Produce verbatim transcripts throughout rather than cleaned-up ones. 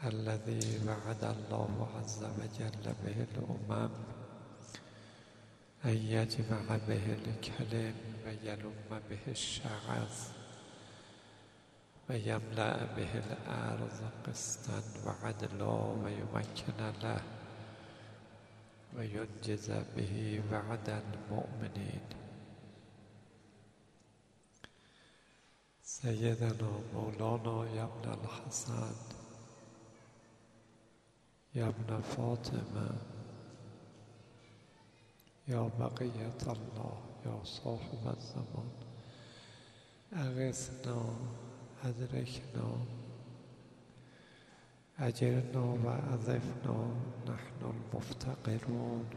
الذي وعد الله عز وجل به الأمم أن يجمع به الكلم ويلم به الشعث ويملأ به الأرض قسطا وعدلا ويمكن له وينجز به وعد المؤمنين. سيدنا مولانا يا ابن الحسن يا ابن فاطمة يا بقية الله يا صاحب الزمان أغثنا أدركنا أجرنا وأضفنا نحن المفتقرون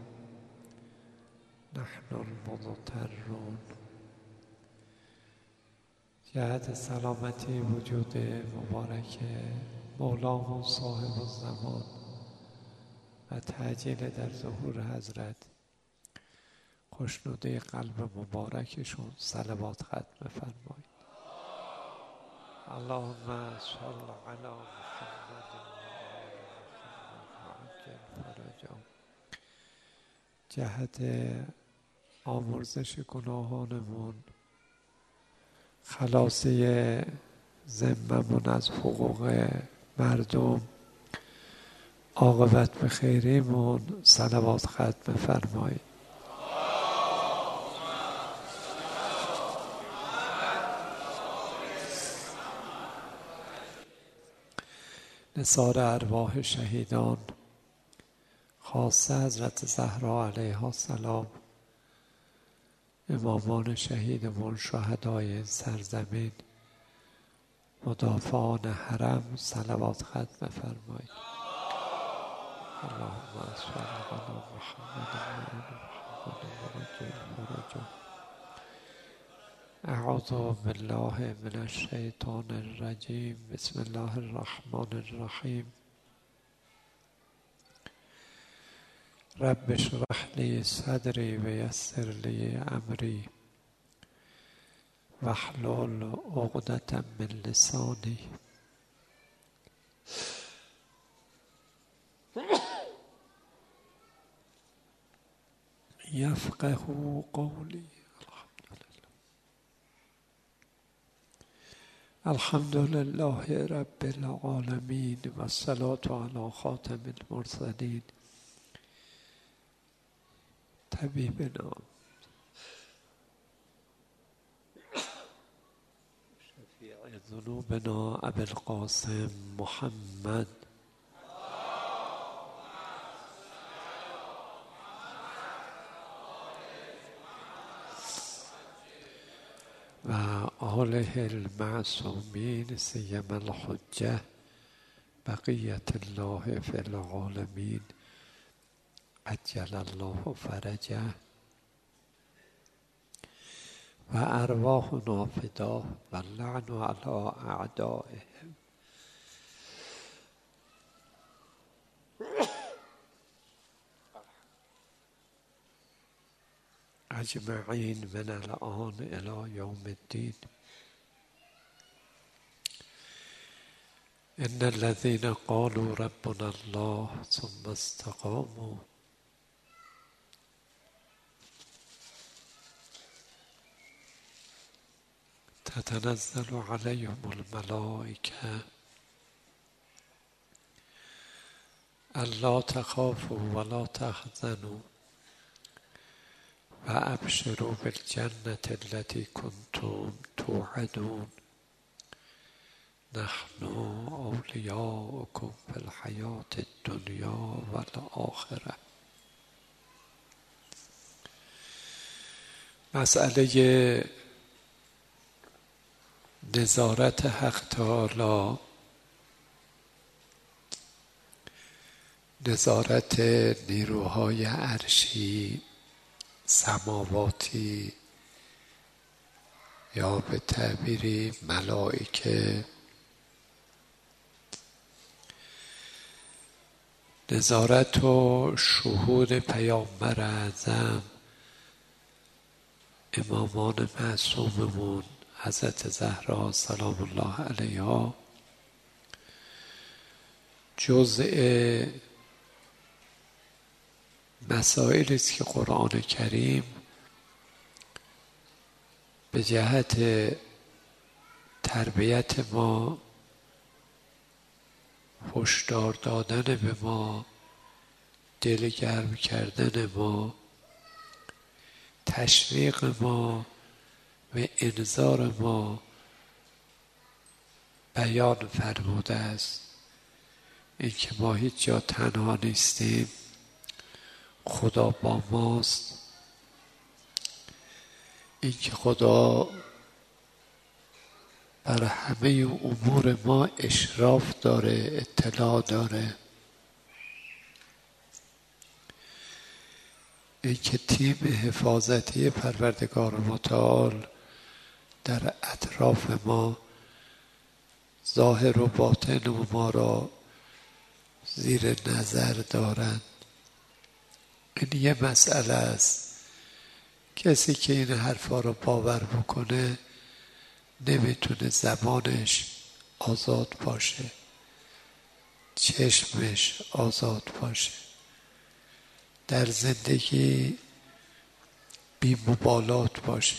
نحن المضطرون. جهت سلامتی وجود مبارک مولامون صاحب الزمان و تعجیل در ظهور حضرت خوشنودی قلب مبارکشون صلوات ختم فرمایید. اللهم صل علی محمد و فرجهم. جهت آمرزش گناهانمون، خلاصی ذممون از حقوق مردم، عاقبت به خیریمون صلوات ختم فرمایید. نثار ارواح شهیدان، خاصه حضرت زهرا علیها السلام، امامان شهیدمون، شهدای سرزمین، مدافعان حرم صلوات ختم فرمایید. اللهم صل علی محمد و آل محمد. اعوذ بالله من الشیطان الرجیم. بسم الله الرحمن الرحیم. رب اشرح لی صدری و یسر لی امری واحلل عقدة من لسانی یفقهوا قولی. الحمد لله رب العالمین و الصلاة علی خاتم المرسلین طبیبنا شفیع ذنوبنا ابی القاسم محمد و آله المعصومین سیما الحجة بقیت الله فی العالمین عجل الله فرجه و ارواحنا فداه و اللعن علی اعدائهم. اجمعین من الان الی یوم الدین. ان الذين قالوا ربنا الله ثم استقاموا تتنزل عليهم الملائكة ألا تخافوا ولا تحزنوا وأبشروا بالجنة التي كنتم توعدون نحن أولياؤكم في الحياة الدنيا والآخرة. مسئله نظارت حق تعالی، نظارت نیروهای عرشی، سماواتی یا به تعبیری ملائکه، نظارت و شهود پیامبر اعظم، امامان معصوممون حضرت زهرا سلام الله علیها، جزء مسائلی است که قرآن کریم به جهت تربیت ما، هشدار دادن به ما، دل گرم کردن ما، تشویق ما و انذار ما بیان فرموده است. اینکه ما هیچ جا تنها نیستیم، خدا با ماست. اینکه خدا بر همه امور ما اشراف داره، اطلاع داره. اینکه تیم حفاظتی پروردگار متعال در اطراف ما ظاهر و باطن و ما را زیر نظر دارند. این یه مسئله است. کسی که این حرفا رو باور بکنه نمیتونه زبانش آزاد باشه، چشمش آزاد باشه، در زندگی بی مبالات باشه.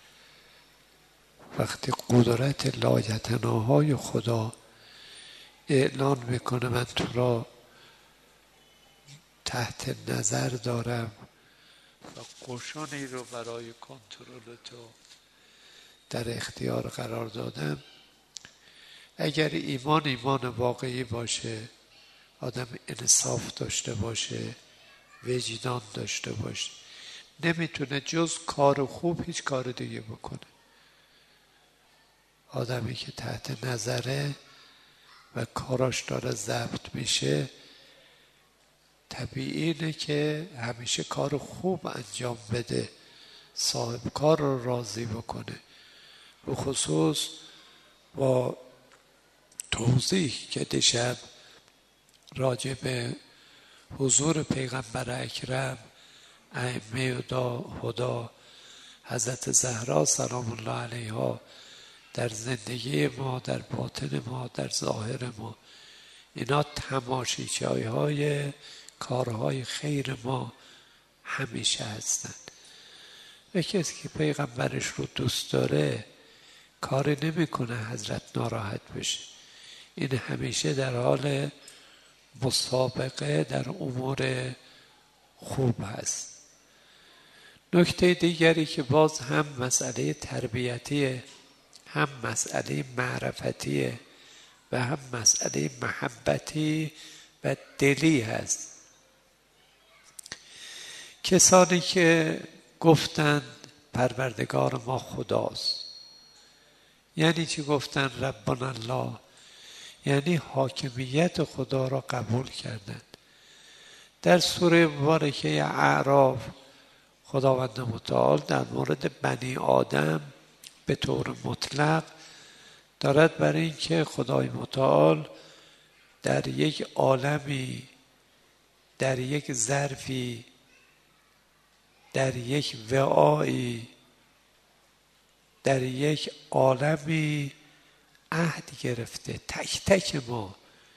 وقتی قدرت لایتناهای خدا اعلان میکنه من تو را تحت نظر دارم و قشونی رو برای کنترل تو در اختیار قرار دادم، اگر ایمان ایمان واقعی باشه، آدم انصاف داشته باشه، وجدان داشته باشه، نمیتونه جز کار خوب هیچ کار دیگه بکنه. آدمی که تحت نظره و کاراش داره ضبط میشه، طبیعی اینه که همیشه کار خوب انجام بده، صاحب کار رو راضی بکنه. به خصوص با توضیح که دیشب راجع به حضور پیغمبر اکرم ائمه هدا حضرت زهرا سلام الله علیها در زندگی ما، در باطن ما، در ظاهر ما، اینا تماشیچه‌های های کارهای خیر ما همیشه هستن. و کسی که پیغمبرش رو دوست داره کاری نمیکنه حضرت ناراحت بشه. این همیشه در حال مسابقه در امور خوب هست. نکته دیگری که باز هم مسئله تربیتیه، هم مسئله معرفتیه و هم مسئله محبتی و دلی هست. کسانی که گفتند پروردگار ما خداست، یعنی چی گفتن ربنا الله؟ یعنی حاکمیت خدا را قبول کردند. در سوره مبارکه اعراف خداوند متعال در مورد بنی آدم به طور مطلق دارد برای اینکه خدای متعال در یک عالمی، در یک ظرفی، در یک وعایی، در یک عالمی عهد گرفته. تک تک ما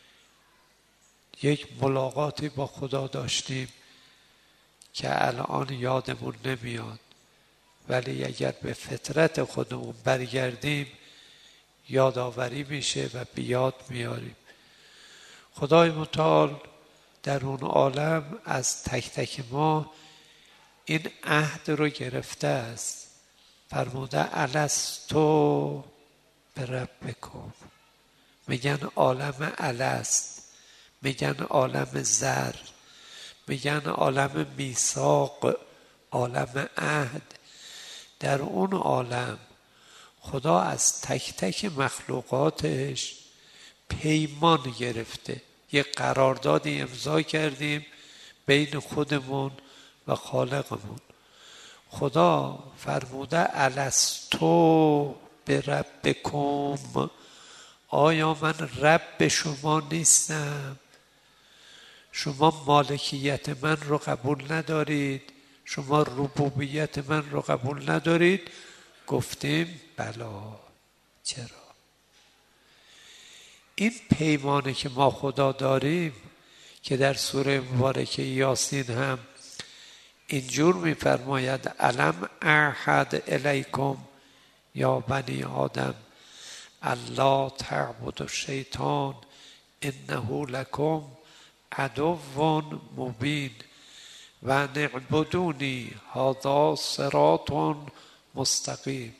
یک ملاقاتی با خدا داشتیم که الان یادمون نمیاد، ولی اگر به فطرت خودمون برگردیم یادآوری میشه و بیاد میاریم. خدای متعال در اون عالم از تک تک ما این عهد رو گرفته است. فرموده الستو بربکم، میگن عالم الست، میگن عالم زر، میگن عالم میثاق، عالم عهد. در اون عالم خدا از تک تک مخلوقاتش پیمان گرفته. یه قراردادی امضا کردیم بین خودمون و خالقمون. خدا فرموده الستو بربکم، آیا من رب شما نیستم؟ شما مالکیت من رو قبول ندارید؟ شما ربوبیت من رو قبول ندارید؟ گفتیم بلا. چرا؟ این پیمانی که ما خدا داریم که در سوره مبارکه یاسین هم اینجور میفرماید الم اعهد الیکم یا بنی آدم الا تعبدوا الشیطان انه لکم عدو مبین و نعبدونی هذا صراط مستقیم.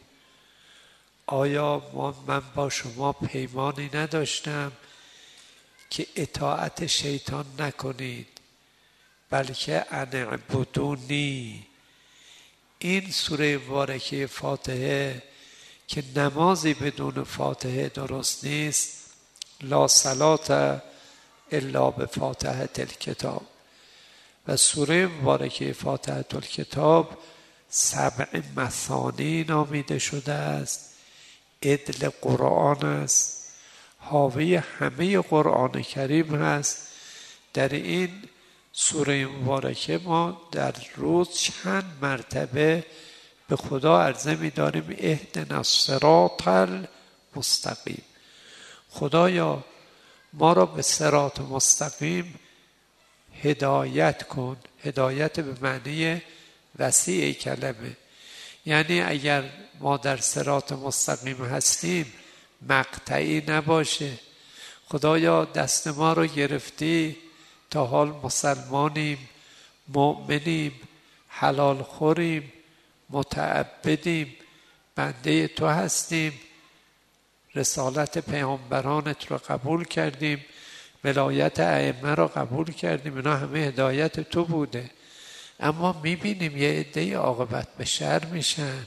آیا من با شما پیمانی نداشتم که اطاعت شیطان نکنید، بلکه انعبدونی. این سوره مبارکه فاتحه که نمازی بدون فاتحه درست نیست، لا صلاة الا بفاتحة الکتاب. و سوره مبارکه فاتحة الکتاب سبع مثانی نامیده شده است، عدل قرآن است، حاوی همه قرآن کریم هست. در این سوره مبارکه ما در روز چند مرتبه به خدا عرضه می داریم اهدنا الصراط المستقیم. خدایا ما را به صراط مستقیم هدایت کن. هدایت به معنی وسیع کلمه، یعنی اگر ما در صراط مستقیم هستیم مقطعی نباشه. خدایا دست ما رو گرفتی، تا حال مسلمانیم، مؤمنیم، حلال خوریم، متعبدیم، بنده تو هستیم، رسالت پیامبرانت رو قبول کردیم، ولایت ائمه رو قبول کردیم، اینا همه هدایت تو بوده. اما میبینیم یه عده عاقبت به شر میشن،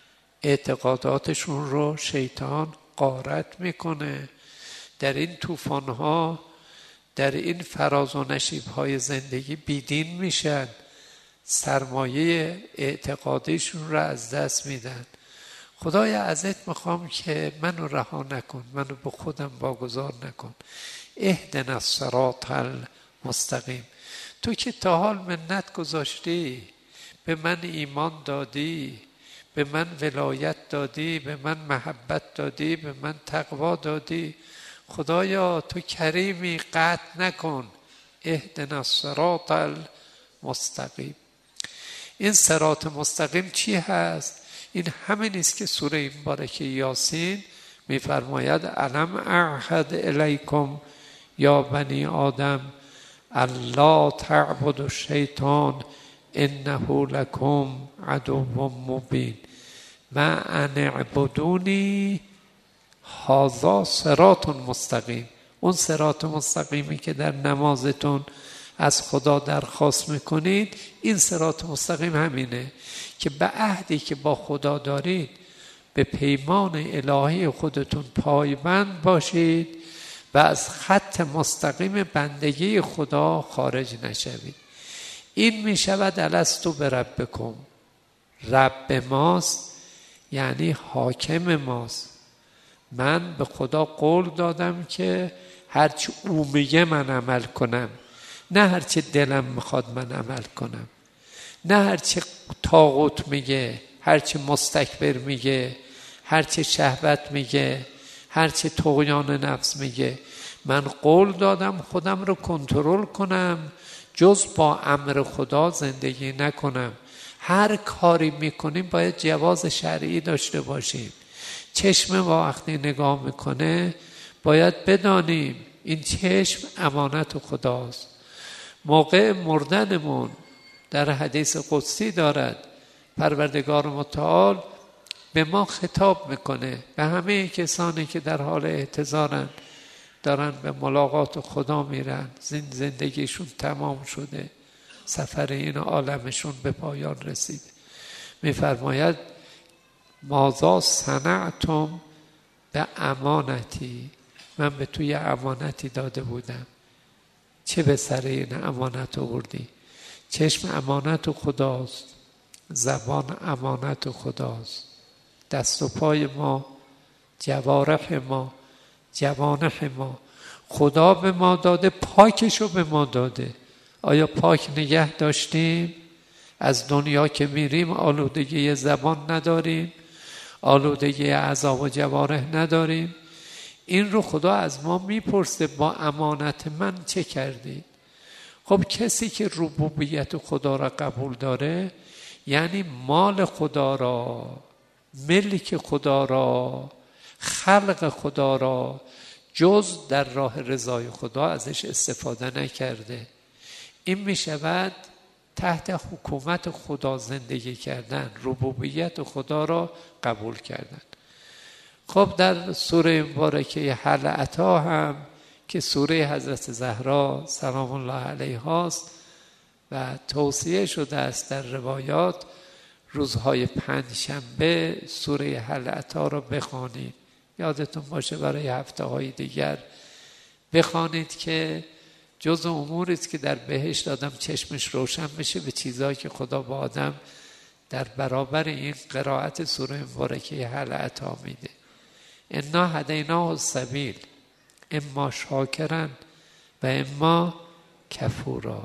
اعتقاداتشون رو شیطان غارت میکنه. در این طوفان‌ها، در این فراز و نشیب‌های زندگی بیدین میشن، سرمایه اعتقادیشون رو از دست میدن. خدایا ازت میخوام که منو رها نکن، منو به خودم واگذار نکن. اهدنا الصراط المستقیم. تو که تا حال منت گذاشتی، به من ایمان دادی، به من ولایت دادی، به من محبت دادی، به من تقوا دادی. خدایا تو کریمی، قطع نکن. اهدنا الصراط المستقیم. این صراط مستقیم چی هست؟ این همین است که سوره مبارکه یاسین میفرماید الم اعهد الیکم یا بنی آدم الا تعبدوا الشیطان انه لکم عدو مبین و ان اعبدونی هذا صراط مستقیم. اون صراط مستقیمی که در نمازتون از خدا درخواست میکنید، این صراط مستقیم همینه که به عهدی که با خدا دارید به پیمان الهی خودتون پایبند باشید و از خط مستقیم بندگی خدا خارج نشوید. این میشود الستو بربکم. رب ماست یعنی حاکم ماست. من به خدا قول دادم که هرچی او میگه من عمل کنم، نه هرچی دلم میخواد من عمل کنم، نه هرچی طاغوت میگه، هرچی مستکبر میگه، هرچی شهوت میگه، هرچی طغیان نفس میگه. من قول دادم خودم رو کنترل کنم، جز با امر خدا زندگی نکنم. هر کاری میکنیم باید جواز شرعی داشته باشیم. چشم ما وقتی نگاه میکنه باید بدانیم این چشم امانت خداست. موقع مردنمون در حدیث قدسی دارد پروردگار متعال به ما خطاب میکنه، به همه کسانی که در حال احتضارن، دارن به ملاقات خدا میرن، زندگیشون تمام شده، سفر این عالمشون به پایان رسیده. میفرماید ماذا صنعتم به امانتی، من به توی امانتی داده بودم، چه به سر این امانت آوردی؟ چشم امانت خداست، زبان امانت خداست، دست و پای ما، جوارح ما، جوانح ما خدا به ما داده، پاکشو به ما داده. آیا پاک نگه داشتیم؟ از دنیا که میریم آلودگی زبان نداریم، آلودگی اعضا و جوارح نداریم. این رو خدا از ما میپرسه با امانت من چه کردی؟ خب کسی که ربوبیت خدا را قبول داره یعنی مال خدا را، ملک خدا را، خلق خدا را جز در راه رضای خدا ازش استفاده نکرده. این می شود تحت حکومت خدا زندگی کردن، ربوبیت خدا را قبول کردن. خب در سوره مبارکه حل عطا هم که سوره حضرت زهرا سلام الله علیها است و توصیه شده است در روایات روزهای پنج شنبه سوره حل عطا را بخوانید. یادتون باشه برای هفته های دیگر بخوانید که جز اموری است که در بهشت آدم چشمش روشن بشه به چیزایی که خدا با آدم در برابر این قرائت سوره مبارکه حل عطا میده. انا هدیناه السبیل اما شاکرا و اما کفورا.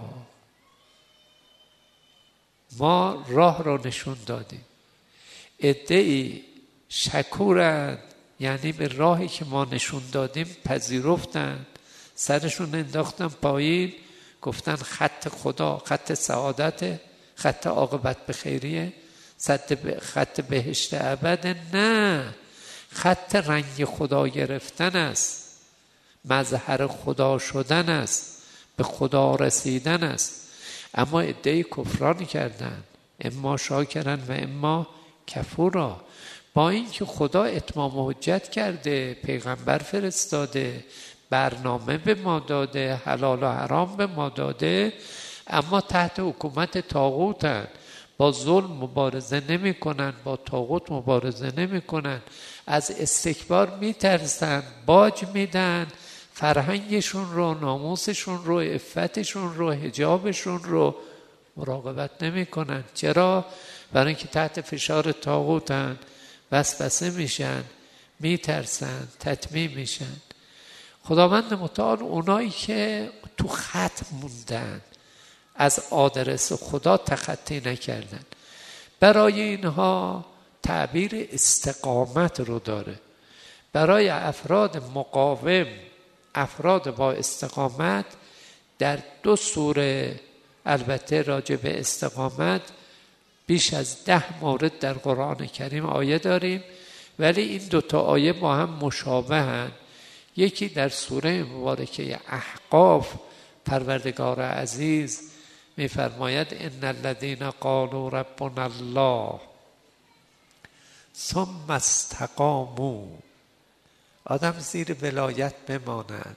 ما راه را نشون دادیم. عده‌ای شکورند، یعنی به راهی که ما نشون دادیم پذیرفتند، سرشون انداختن پایین، گفتن خط خدا خط سعادت، خط عاقبت به خیریه، خط بهشت ابد. نه، خط رنگ خدا گرفتن است، مظهر خدا شدن است، به خدا رسیدن است. اما عده‌ای کفرانی کردند، اما شاکرن و اما کفورا. با اینکه خدا اتمام حجت کرده، پیغمبر فرستاده، برنامه به ما داده، حلال و حرام به ما داده، اما تحت حکومت طاغوتن. با ظلم مبارزه نمی کنن، با طاغوت مبارزه نمی کنن، از استکبار می ترسن، باج میدن، فرهنگشون رو، ناموسشون رو، عفتشون رو، حجابشون رو مراقبت نمی کنن. چرا؟ برای اینکه تحت فشار طاغوتن، وسوسه میشن، می ترسن، تطمیع میشن. خداوند متعال اونایی که تو خط موندن، از آدرس خدا تخطی نکردن، برای اینها تعبیر استقامت رو داره. برای افراد مقاوم، افراد با استقامت، در دو سوره البته راجع به استقامت بیش از ده مورد در قرآن کریم آیه داریم، ولی این دوتا آیه با هم مشابه هن. یکی در سوره مبارکه احقاف پروردگار عزیز میفرماید ان الذین قالوا ربنا الله ثم استقاموا. آدم زیر ولایت بماند،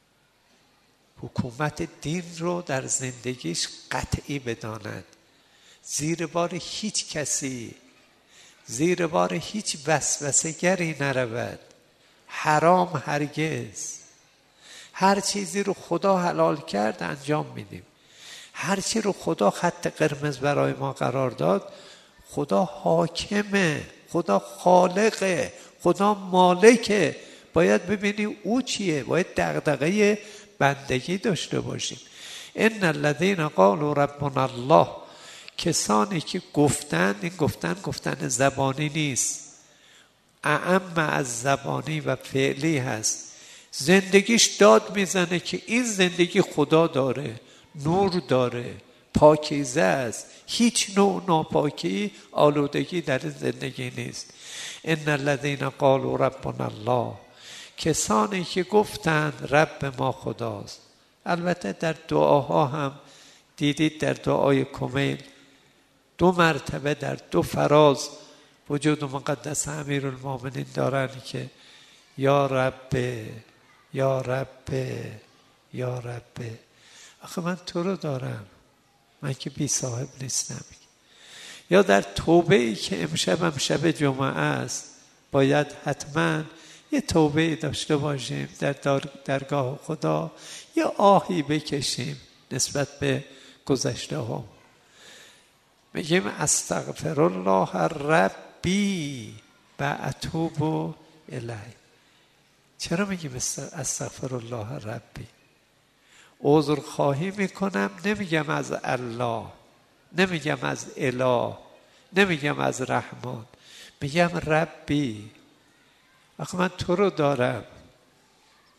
حکومت دین رو در زندگیش قطعی بداند، زیر بار هیچ کسی، زیر بار هیچ وسوسه گری نرود، حرام هرگز. هر چیزی رو خدا حلال کرد انجام میدیم، هر چی رو خدا خط قرمز برای ما قرار داد. خدا حاکمه، خدا خالقه، خدا مالکه. باید ببینی او چیه، باید دغدغه بندگی داشته باشیم. ان الذین قالوا ربنا الله، کسانی که گفتن، این گفتن گفتن زبانی نیست، اعم از زبانی و فعلی هست. زندگیش داد میزنه که این زندگی خدا داره، نور داره، پاکیزه است، هیچ نوع ناپاکی، آلودگی در زندگی نیست. ان الذین قالوا ربنا الله، کسانی که گفتند رب ما خداست. البته در دعاها هم دیدید در دعای کمیل دو مرتبه در دو فراز وجود مقدس امیرالمومنین دارن که یا رب، یا رب، یا رب. آخه من تو رو دارم، من که بی صاحب نیستم. یا در توبه ای که امشب هم شب جمعه است، باید حتما یه توبه داشته باشیم در درگاه خدا، یه آهی بکشیم نسبت به گذشته ها. میگیم استغفر الله ربی و اتوب الیه. چرا میگیم استغفر الله ربی؟ عذر خواهی میکنم، نمیگم از الله، نمیگم از اله، نمیگم از رحمان، میگم ربی. آخه من تو رو دارم،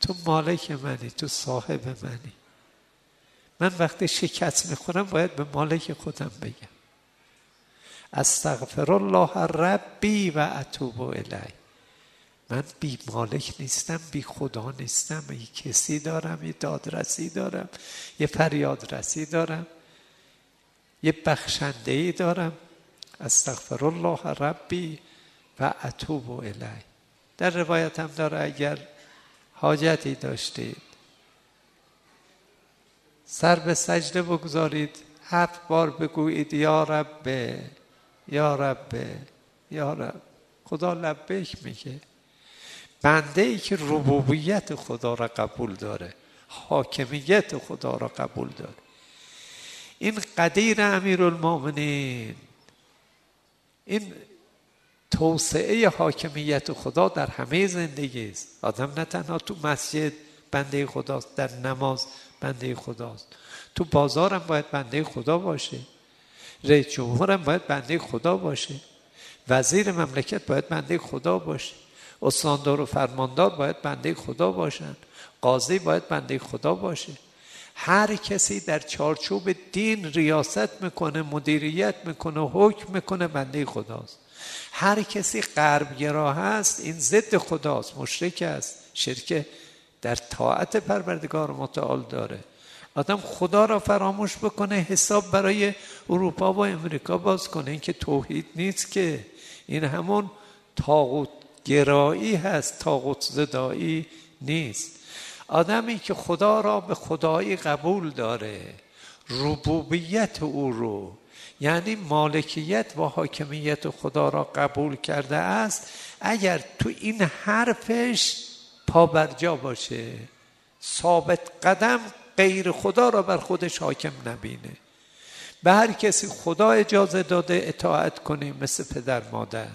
تو مالک منی، تو صاحب منی. من وقتی شکست میخورم باید به مالک خودم بگم استغفر الله ربی و اتوب الیه. من بی مالک نیستم، بی خدا نیستم. یه کسی دارم، یه دادرسی دارم، یه فریادرسی دارم، یه بخشندهی دارم. استغفر الله ربی و اتوب الیه. در روایت هم داره اگر حاجتی داشتید سر به سجده بگذارید، هفت بار بگویید یا رب یا رب یا رب. خدا لبیک میگه. بنده ای که ربوبیت خدا را قبول داره، حاکمیت خدا را قبول داره. این قدیر امیرالمومنین، این توسعه حاکمیت خدا در همه زندگی است. آدم نه تنها تو مسجد بنده خداست، در نماز بنده خداست، تو بازارم باید بنده خدا باشه، رئیس جمهورم باید بنده خدا باشه، وزیر مملکت باید بنده خدا باشه، استاندار و فرماندار باید بنده خدا باشن، قاضی باید بنده خدا باشه. هر کسی در چارچوب دین ریاست میکنه، مدیریت میکنه، حکم میکنه، بنده خداست. هر کسی غربگرا هست این ضد خداست، مشرک است. شرک در طاعت پروردگار متعال داره. آدم خدا را فراموش بکنه، حساب برای اروپا و امریکا باز کنه. این که توحید نیست، که این همون طاغوت گرایی هست، طاغوت زدایی نیست. آدمی که خدا را به خدایی قبول داره، ربوبیت او رو، یعنی مالکیت و حاکمیت خدا را قبول کرده است، اگر تو این حرفش پابرجا باشه، ثابت قدم، غیر خدا را بر خودش حاکم نبینه. به هر کسی خدا اجازه داده اطاعت کنیم، مثل پدر مادر،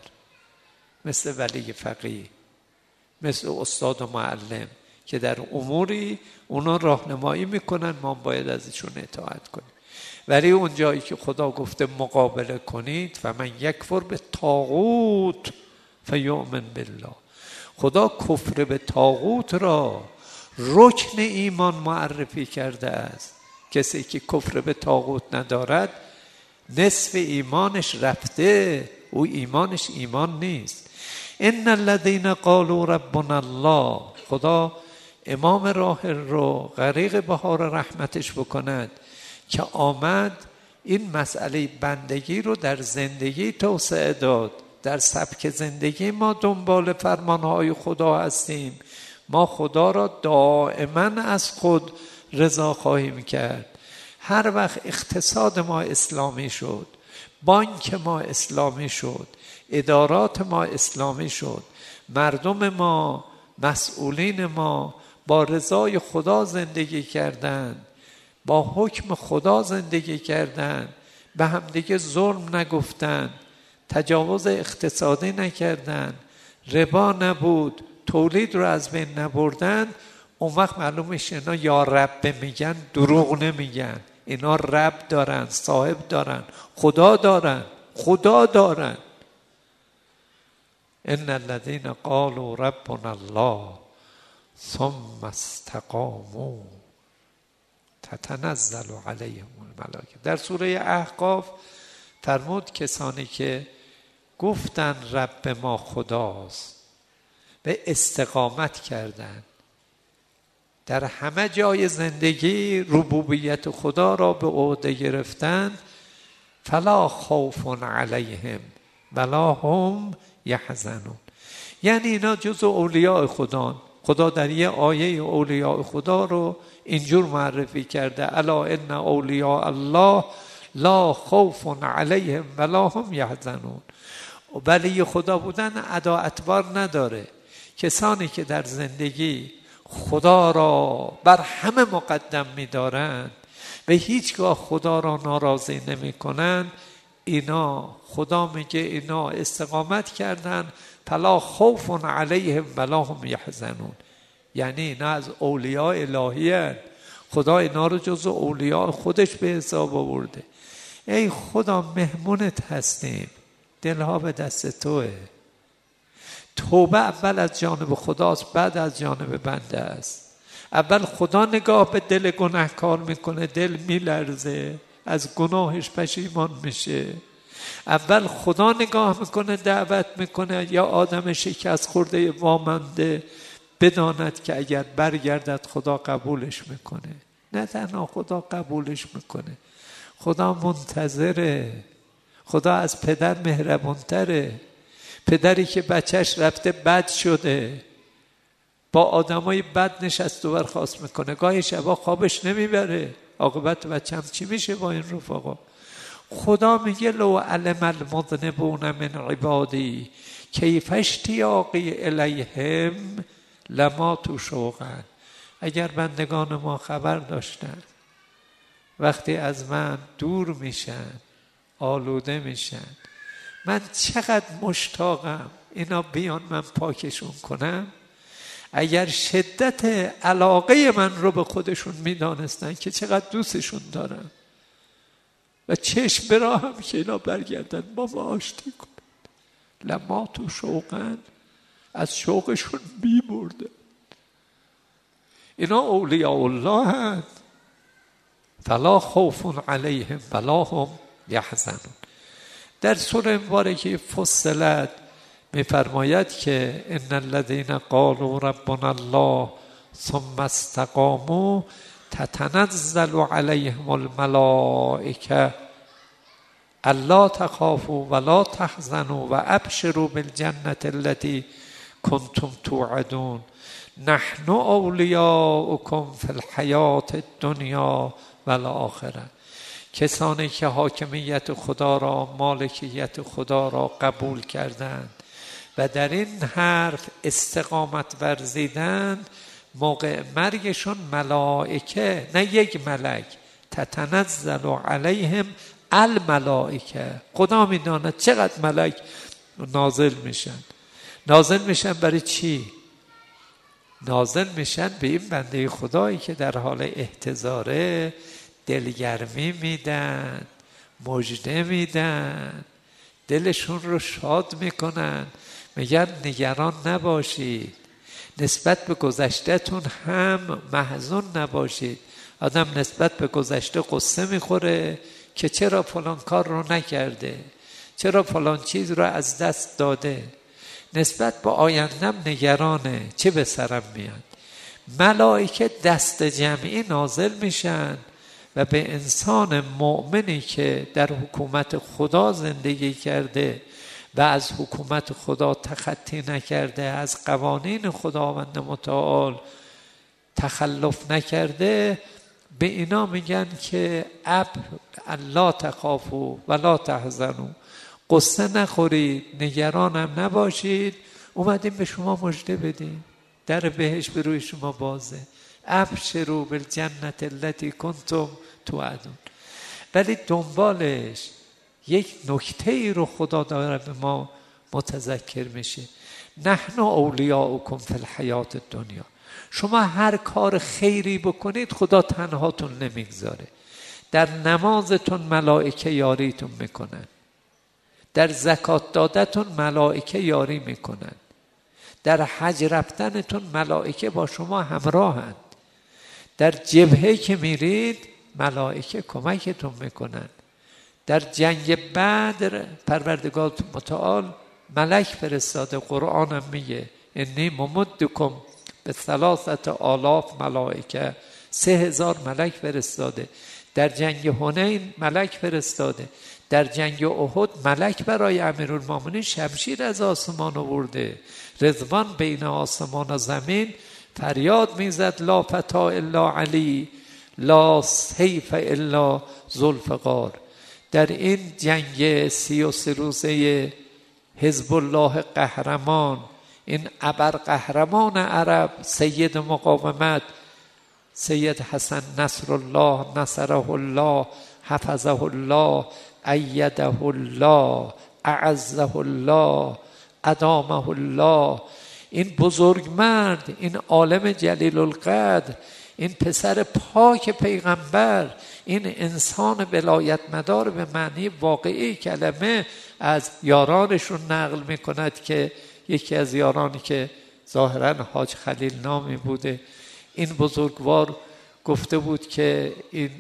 مثل ولی فقیه، مثل استاد و معلم که در اموری اونا راهنمایی میکنن، ما باید ازشون اطاعت کنیم. ولی اون جایی که خدا گفته مقابله کنید، فمن یکفر به طاغوت فیؤمن بالله، خدا کفر به طاغوت را رکن ایمان معرفی کرده است. کسی که کفر به طاغوت ندارد نصف ایمانش رفته، او ایمانش ایمان نیست. ان الذين قالوا ربنا الله، خدا امام راه رو غریق بهار رحمتش بکند که آمد این مسئله بندگی رو در زندگی توسعه داد. در سبک زندگی ما دنبال فرمانهای خدا هستیم، ما خدا را دائما از خود رضا خواهیم کرد. هر وقت اقتصاد ما اسلامی شد، بانک ما اسلامی شد، ادارات ما اسلامی شد، مردم ما، مسئولین ما با رضای خدا زندگی کردند، با حکم خدا زندگی کردند، به همدیگه ظلم نگفتند، تجاوز اقتصادی نکردند، ربا نبود، تولید رو از بین نبردند، اون وقت معلوم میشه اینا یا رب میگن، دروغ نمیگن. اینا رب دارن، صاحب دارن، خدا دارن، خدا دارن. ان الذين قالوا ربنا الله ثم استقاموا تتنزل علیهم الملائکه. در سوره احقاف فرمود کسانی که گفتن رب ما خداست، به استقامت کردن، در همه جای زندگی ربوبیت خدا را به عهده گرفتند، فلا خوف علیهم ولا هم یحزنون. یعنی اینا جزو اولیاء خدا. خدا در یه آیه اولیاء خدا رو اینجور معرفی کرده: الا ان اولیاء الله لا خوف علیهم ولا هم یحزنون. ولی خدا بودن ادا اعتبار نداره. کسانی که در زندگی خدا را بر همه مقدم می‌دارند و هیچگاه خدا را ناراضی نمی‌کنند، اینا خدا میگه اینا استقامت کردن، فلا خوف علیهم ولا هم یحزنون. یعنی اینا از اولیاء الهی هستند. خدا اینا رو جزو اولیاء خودش به حساب آورده. ای خدا مهمونت هستیم، دلها به دست توه. توبه اول از جانب خداست، بعد از جانب بنده است. اول خدا نگاه به دل گناهکار میکنه، دل میلرزه، از گناهش پشیمان میشه. اول خدا نگاه میکنه، دعوت میکنه یا آدم شکست خورده وامانده بداند که اگر برگردد خدا قبولش میکنه. نه تنها خدا قبولش میکنه، خدا منتظره. خدا از پدر مهربانتره. پدری که بچهش رفته بد شده با آدمای بد نشست و برخاست میکنه، گاهی شبا خوابش نمیبره، عاقبت بچه‌م چی میشه با این رفقا؟ خدا میگه لو علم المذنبون من عبادی کیف اشتیاقی الیهم لماتوا شوقا. اگر بندگان ما خبر داشتن وقتی از من دور میشن، آلوده میشن، من چقدر مشتاقم اینا بیان من پاکشون کنم. اگر شدت علاقه من رو به خودشون میدانستن که چقدر دوستشون دارم و چشم براهم که اینا برگردن با ما آشتی کنن، لماتوا شوقا، از شوقشون بی برده. اینا اولیاء الله هست، فلا خوف علیهم ولا هم یحزنون. در سوره مبارکه فصلت میفرماید که ان الذين قالوا ربنا الله ثم استقاموا تتنزل عليهم الملائكه الا تخافوا ولا تحزنوا وابشروا بالجنه التي كنتم توعدون نحن اولیاؤکم فی الحیاة الدنیا والآخره. کسانی که حاکمیت خدا را، مالکیت خدا را قبول کردند و در این حرف استقامت ورزیدند، موقع مرگشون ملائکه، نه یک ملک، تتنزل علیهم الملائکه، خدا میداند چقدر ملک نازل میشن. نازل میشن برای چی؟ نازل میشن به این بنده خدایی که در حال احتضاره دلگرمی میدن، مژده میدن، دلشون رو شاد میکنن، میگن نگران نباشید، نسبت به گذشتهتون هم محزون نباشید. آدم نسبت به گذشته قصه میخوره که چرا فلان کار رو نکرده، چرا فلان چیز رو از دست داده. نسبت به آیندم نگرانه، چه به سرم میاد. ملائکه دست جمعی نازل میشن و به انسان مؤمنی که در حکومت خدا زندگی کرده و از حکومت خدا تخطی نکرده، از قوانین خداوند متعال تخلف نکرده، به اینا میگن که اب لا تخافوا ولا تحزنوا، قصه نخورید، نگرانم نباشید، اومدیم به شما مژده بدیم، در بهشت به روی شما بازه، ابشروا بالجنة التي کنتم توعدون. ولی دنبالش یک نکته ای رو خدا داره به ما متذکر میشه، نحن اولیاؤکم فی الحیاة الدنیا. شما هر کار خیری بکنید خدا تنهاتون نمیگذاره. در نمازتون ملائکه یاریتون میکنن، در زکات دادتون ملائکه یاری میکنن، در حج رفتنتون ملائکه با شما همراهند، در جبهه که میرید ملائکه کمکتون میکنن، در جنگ بدر پروردگار متعال ملک فرستاده. قرآن هم میگه انی ممدکم به ثلاثت آلاف ملائکه، سه هزار ملک فرستاده. در جنگ حنین ملک فرستاده. در جنگ احد ملک برای امیرالمومنین شمشیر از آسمان آورده. رضوان بین آسمان و زمین فریاد میزد لا فتا الا علی، لا سیف الا ذوالفقار. در این جنگ سی و سه روزه حزب الله قهرمان، این ابر قهرمان عرب، سید مقاومت، سید حسن نصر الله، نصره الله، حفظه الله، ایده الله، اعزه الله، ادامه الله. این بزرگ مرد، این عالم جلیل القدر، این پسر پاک پیغمبر، این انسان ولایت مدار به معنی واقعی کلمه، از یارانشون نقل میکند که یکی از یارانی که ظاهراً حاج خلیل نامی بوده، این بزرگوار گفته بود که این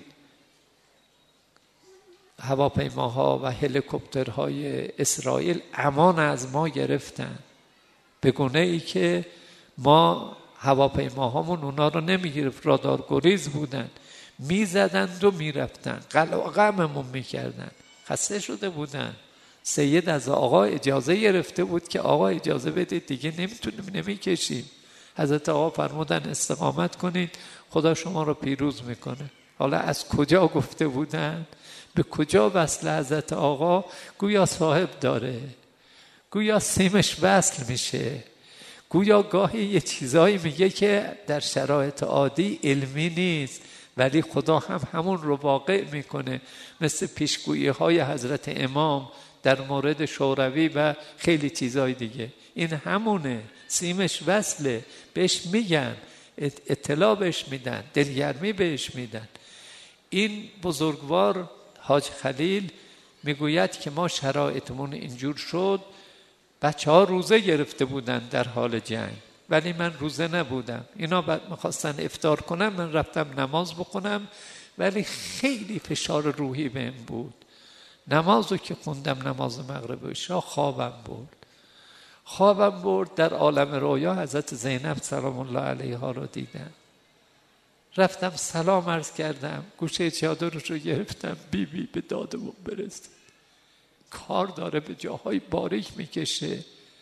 هواپیماها و هلیکوپترهای اسرائیل امان از ما گرفتن، به گونه ای که ما هواپیماهامون اونا رو نمیگرفت، رادار گریز بودن، میزدند و میرفتن، قلقممون میکردن، خسته شده بودن. سید از آقا اجازه گرفته بود که آقا اجازه بدید دیگه نمیتونیم، نمیکشیم. حضرت آقا فرمودن استقامت کنید، خدا شما رو پیروز میکنه. حالا از کجا گفته بودن؟ به کجا وصل حضرت آقا؟ گویا صاحب داره، گویا سیمش وصل میشه، گویا گاهی یه چیزایی میگه که در شرایط عادی علمی نیست، ولی خدا هم همون رو واقع میکنه، مثل پیشگویی های حضرت امام در مورد شوروی و خیلی چیزای دیگه. این همونه، سیمش وصله، بهش میگن، اطلاع بهش میدن، دلگرمی بهش میدن. این بزرگوار حاج خلیل میگوید که ما شرایطمون اینجور شد، بچه ها روزه گرفته بودن در حال جنگ، ولی من روزه نبودم. اینا بعد میخواستن افطار کنم، من رفتم نماز بخونم، ولی خیلی فشار روحی بهم بود. نمازو که خوندم، نماز مغرب و عشا، خوابم برد. خوابم برد در عالم رویا حضرت زینب سلام الله علیها رو دیدم. رفتم سلام عرض کردم، گوشه چادرش رو گرفتم، بی بی به دادمون برسید، کار داره به جاهای باریک میکشه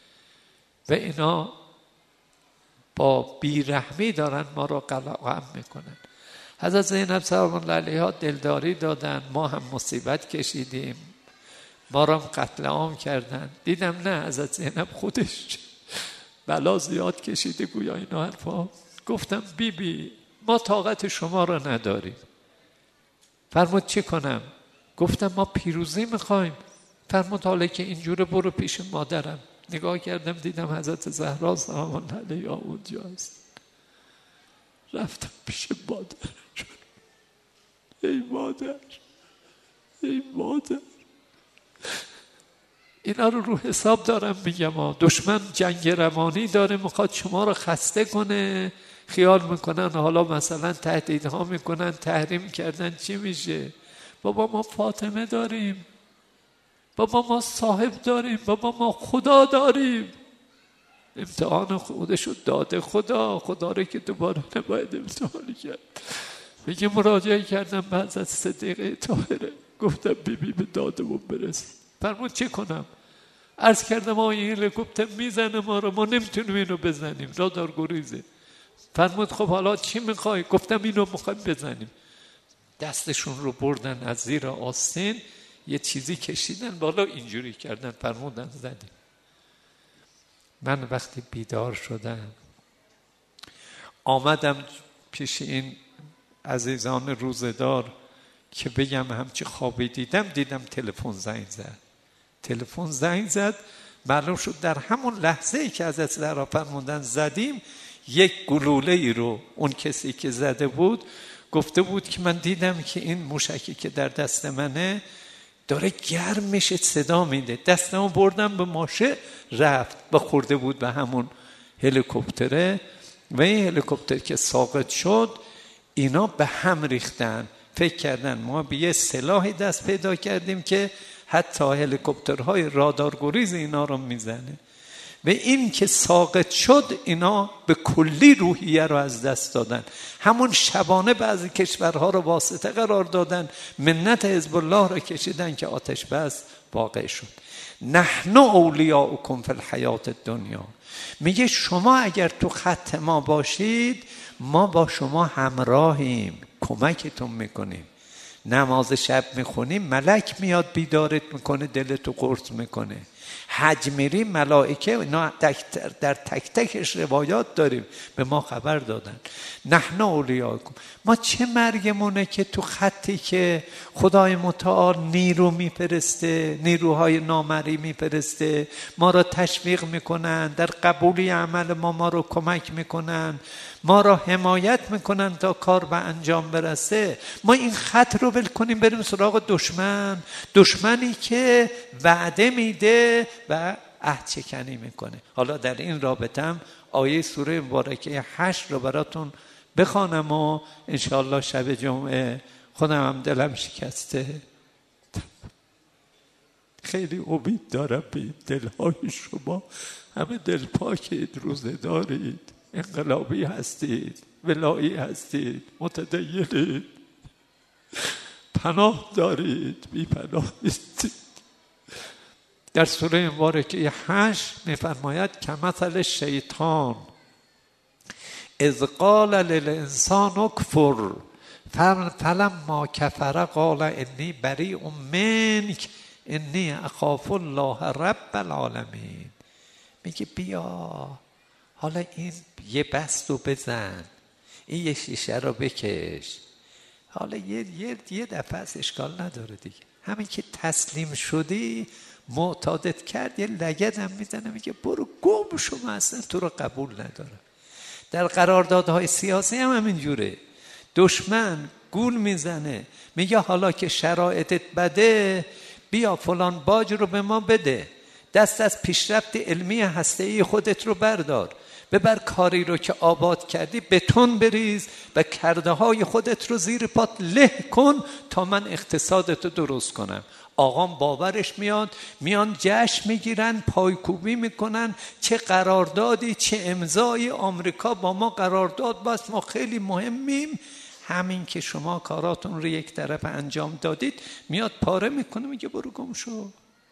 و اینا با بیرحمی دارن ما رو قلقم میکنن. حضرت زینب سلام الله علیها دلداری دادن، ما هم مصیبت کشیدیم، ما رو هم قتل عام کردن. دیدم نه، حضرت زینب خودش بلا زیاد کشیده گویا اینا حرفا. گفتم بی بی ما طاقت شما رو نداریم. فرمود چی کنم؟ گفتم ما پیروزی میخوایم. فرمود حالا که اینجوره برو پیش مادرم. نگاه کردم دیدم حضرت زهرا سلام الله علیها اونجاست. رفتم پیش مادرم، ای مادر، ای مادر، اینا رو رو حساب دارم میگم ها. دشمن جنگ روانی داره، میخواد شما رو خسته کنه، خیال میکنن حالا مثلا تهدیدها میکنن، تحریم کردن چی میشه. بابا ما فاطمه داریم، بابا ما صاحب داریم، بابا ما خدا داریم. امتحان خودشو داده خدا، خدا رو که دوباره نباید امتحانی کرد. میگه مراجعه کردم به حضرت صدیقه طاهره، گفتم بی بی به دادمون برس. فرمود چه کنم؟ عرض کردم آقا این هلیکوپتر میزنه ما رو، ما نمیتونیم اینو بزنیم، رادار گریزه. فرمود خب حالا چی میخوای؟ گفتم اینو میخوایم بزنیم. دستشون رو بردن از زیر آستین، یه چیزی کشیدن بالا، اینجوری کردن، فرمودن زدیم. من وقتی بیدار شدم آمدم پیش این عزیزان روزدار که بگم همچی خوابی دیدم، دیدم تلفن زنگ زد. تلفن زنگ زد، معلوم شد در همون لحظه ای که حضرت زهرا فرمودن زدیم، یک گلوله ای رو اون کسی که زده بود گفته بود که من دیدم که این موشکی که در دست منه داره گرم میشه، صدا میده. دستمو بردم به ماشه، رفت و خورده بود به همون هلیکوپتره و این هلیکوپتر که ساقط شد اینا به هم ریختن. فکر کردن ما به یه سلاحی دست پیدا کردیم که حتی هلیکوپترهای رادارگریز اینا رو میزنه. و این که ساقط شد اینا به کلی روحیه رو از دست دادن. همون شبانه بعضی کشورها رو واسطه قرار دادن، منت حزب الله رو کشیدن که آتش بس واقع شد. نحن اولیاؤکم فی الحیات الدنیا، میگه شما اگر تو خط ما باشید ما با شما همراهیم، کمکتون میکنیم. نماز شب میخونیم ملک میاد بیدارت میکنه، دلتو قرص میکنه. حج میری ملائکه در تک تکش روایات داریم به ما خبر دادن. نحن اولیاءکم، ما چه مرگمونه که تو خطی که خدای متعال نیرو میفرسته، نیروهای نامری میفرسته، ما را تشویق میکنن، در قبولی عمل ما ما رو کمک میکنن، ما را حمایت میکنن تا کار به انجام برسه. ما این خط رو ول کنیم بریم سراغ دشمن، دشمنی که وعده میده و عهد چکنی میکنه. حالا در این رابطه هم آیه سوره مبارکه هشت رو براتون بخوانم و انشاءالله شب جمعه خودم هم دلم شکسته، خیلی امید دارم به این دلهای شما. همه دل پاکید، روزه دارید، انقلابی هستید، ولایی هستید، متدینید، پناه دارید، بی پناه نیستید. در سوره مبارکه هشت میفرماید که مثل شیطان اذ قال للانسان اکفر فلما کفر قال انی بریء منک انی اخاف الله رب العالمین. میگه بیا حالا این یه بست رو بزن، این یه شیشه رو بکش، حالا یه, یه, یه دفعه از اشکال نداره دیگه. همین که تسلیم شدی معتادت کرد، یه لگد هم میزنه میگه برو گم شو، من اصلا تو رو قبول ندارم. در قراردادهای سیاسی هم همین جوره. دشمن گول میزنه میگه حالا که شرایطت بده بیا فلان باج رو به ما بده، دست از پیشرفت علمی هسته‌ای خودت رو بردار، ببر کاری رو که آباد کردی بتون بریز و کرده های خودت رو زیر پات له کن تا من اقتصادت رو درست کنم. آقام باورش میاد، میان جشن میگیرن، پایکوبی میکنن، چه قراردادی، چه امضای آمریکا با ما قرارداد بست، ما خیلی مهمیم. همین که شما کاراتون رو یک طرف انجام دادید میاد پاره میکنه میگه برو گم شو.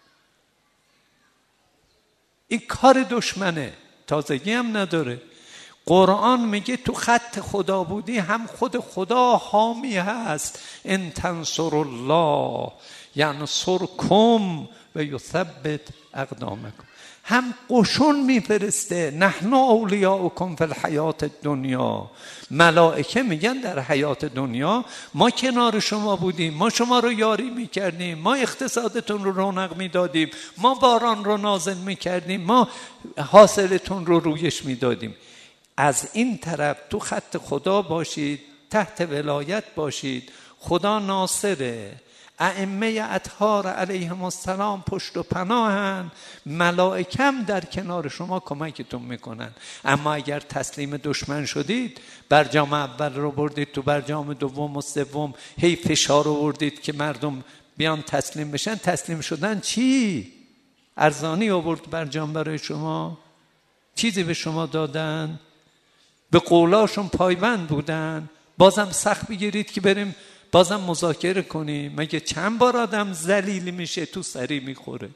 این کار دشمنه، تازگی هم نداره. قرآن میگه تو خط خدا بودی هم خود خدا حامی هست. ان تنصر الله ینصرکم و یثبت اقدامکم. هم قشون میفرسته، نحن اولیاؤکم فی الحیات الدنیا. ملائکه میگن در حیات دنیا ما کنار شما بودیم، ما شما رو یاری میکردیم، ما اقتصادتون رو رونق میدادیم، ما باران رو نازل میکردیم، ما حاصلتون رو رویش میدادیم. از این طرف تو خط خدا باشید، تحت ولایت باشید، خدا ناصره، ائمه اطهار علیهم السلام پشت و پناهن، ملائکم در کنار شما کمکتون میکنن. اما اگر تسلیم دشمن شدید، برجام اول رو بردید تو برجام دوم و سوم، هی فشار آوردید که مردم بیان تسلیم بشن، تسلیم شدن چی؟ ارزانی آورد برجام برای شما؟ چیزی به شما دادن؟ به قولاشون پایبند بودن؟ بازم سخت بگیرید که بریم بازم مذاکره کنیم؟ مگه چند بار آدم ذلیل میشه تو سری میخوره؟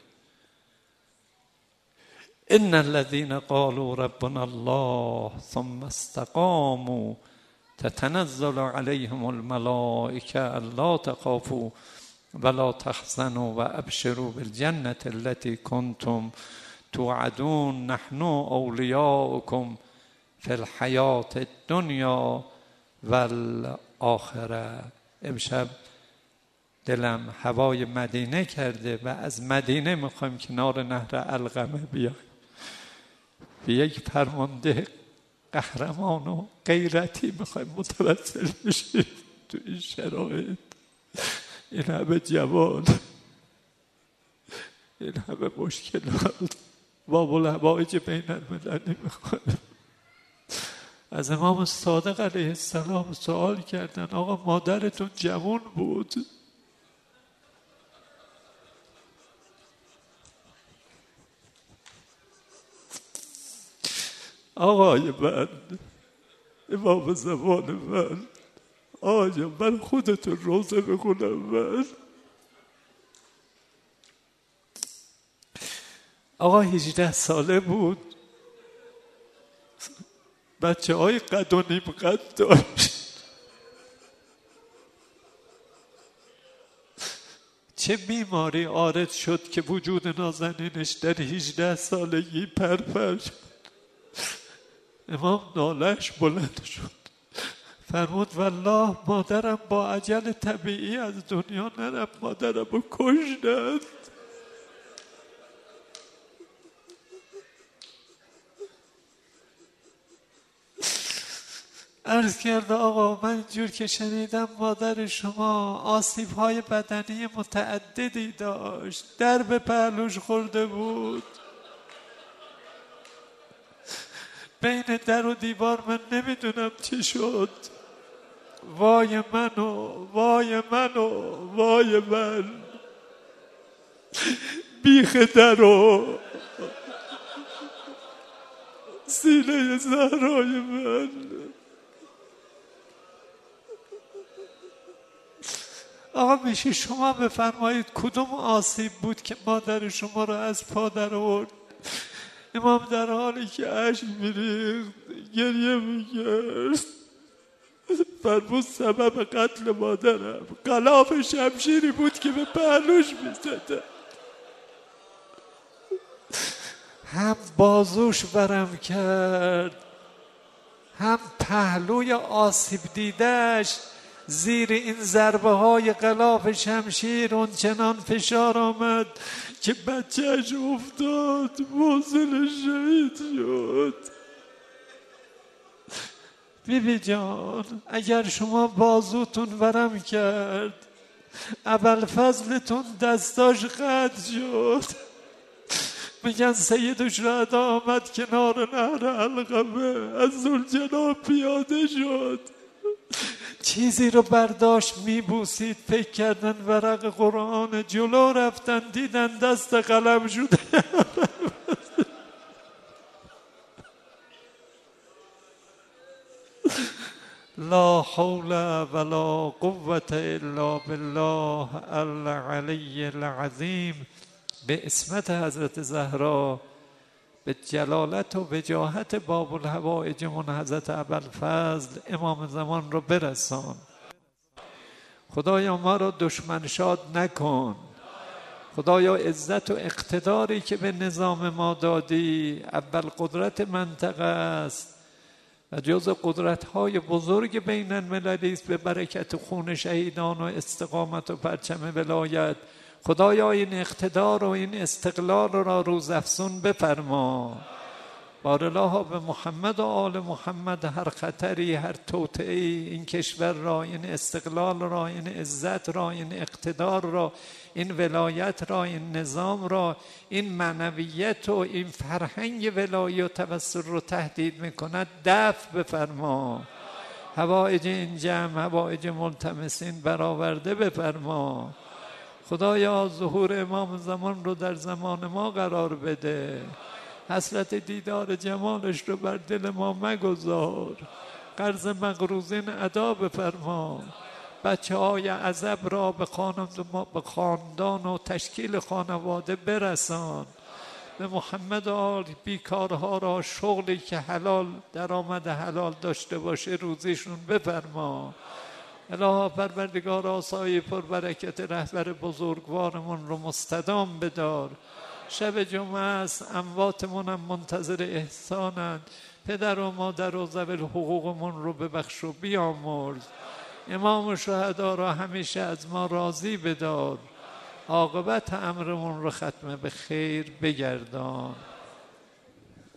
ان الذين قالوا ربنا الله ثم استقاموا تتنزل عليهم الملائكه الا تخافوا ولا تحزنوا وابشروا بالجنه التي كنتم توعدون نحن اولیاؤکم فی الحیاة الدنیا والآخره. امشب دلم هوای مدینه کرده و از مدینه میخوایم کنار نهر علقمه بیایم، به یک فرمانده قهرمان و غیرتی میخوایم متوسل بشیم تو این شرایط. این همه جوان، این همه مشکلات، باب الحوائج بین المللی میخوایم. از امام صادق علیه السلام سوال کردن آقا مادرتون جوان بود، آقای من، امام زمان من، آیا من خودتون روزه بخونم؟ من آقا هجده ساله بود، بچه های قد و نیم قد داشت. چه بیماری عارض شد که وجود نازنینش در هجده سالگی پرپر شد. امام نالش بلند شد، فرمود والله مادرم با عجل طبیعی از دنیا نرفت، مادرم رو کشتن. عرض کرد آقا من اینجور که شنیدم مادر شما آسیب‌های بدنی متعددی داشت، در به پهلوش خورده بود، بین در و دیوار من نمیدونم چی شد. وای منو، وای منو، وای من، بیخ درو سینه زهرای من. آقا میشه شما بفرمایید کدوم آسیب بود که مادر شما رو از پا در آورد؟ امام در حالی که اشک میریخت گریه میکرد فرمود سبب قتل مادرم غلاف شمشیری بود که به پهلوش میزده. هم بازوش ورم کرد، هم پهلوی آسیب دیدش زیر این ضربه های غلاف شمشیر اون چنان فشار آمد که بچهش افتاد، موزل شهید شد. بیبی جان اگر شما بازوتون ورم کرد، ابوالفضلتون دستاش قطع شد. میگن سید الشهدا آمد کنار نهر علقمه، از ذوالجلال پیاده شد، چیزی رو برداشت میبوسید، فکر کردن ورق قرآن، جلو رفتن دیدن دست قلم شده. لا حول ولا قوة الا بالله العلی العظیم. به اسمت حضرت زهرا، به جلالت و وجاهت باب الحوائجمون حضرت ابوالفضل امام زمان رو برسان. خدایا ما رو دشمن شاد نکن. خدایا عزت و اقتداری که به نظام ما دادی اول قدرت منطقه است و جز قدرت‌های بزرگ بین المللی است، به برکت خون شهیدان و استقامت و پرچم ولایت. خدایا این اقتدار و این استقلال را روزافزون بفرما. بار الله به محمد و آل محمد. هر خطری، هر توطئه‌ای این کشور را، این استقلال را، این عزت را، این اقتدار را، این ولایت را، این نظام را، این معنویت و این فرهنگ ولایی و توسل رو تهدید میکند دفع بفرما. حوائج این جمع، حوائج ملتمسین برآورده بفرما. خدایا ظهور امام زمان رو در زمان ما قرار بده. حسرت دیدار جمالش رو بر دل ما مگذار. قرض مقروضین ادا بفرما. بچه های عزب را به خاندان و تشکیل خانواده برسان. به محمد آل بیکارها را شغلی که حلال درآمد حلال داشته باشه روزیشون بفرما. الها پروردگار آسای پر برکت رهبر بزرگوارمون رو مستدام بدار. شب جمعه است، امواتمون هم منتظر احسانند. پدر و مادر و ذوی الحقوقمون رو ببخش و بیامرز. امام شهدا را همیشه از ما راضی بدار. عاقبت امرمون رو ختم به خیر بگردان.